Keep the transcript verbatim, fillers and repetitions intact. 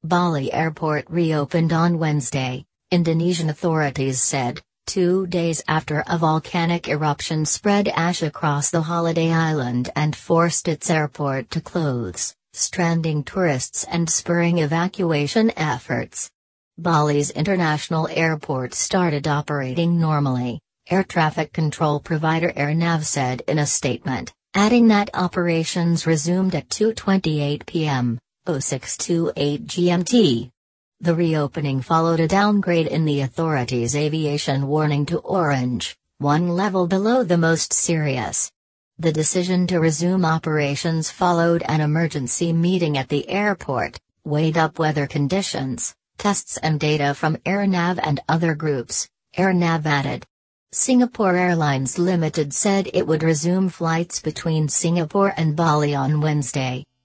Bali Airport reopened on Wednesday, Indonesian authorities said, two days after a volcanic eruption spread ash across the holiday island and forced its airport to close, stranding tourists and spurring evacuation efforts. Bali's international airport started operating normally, air traffic control provider AirNav said in a statement, adding that operations resumed at two twenty-eight p m, oh six twenty-eight G M T. The reopening followed a downgrade in the authority's aviation warning to orange, one level below the most serious. The decision to resume operations followed an emergency meeting at the airport, weighed up weather conditions, tests and data from AirNav and other groups, AirNav added. Singapore Airlines Limited said it would resume flights between Singapore and Bali on Wednesday,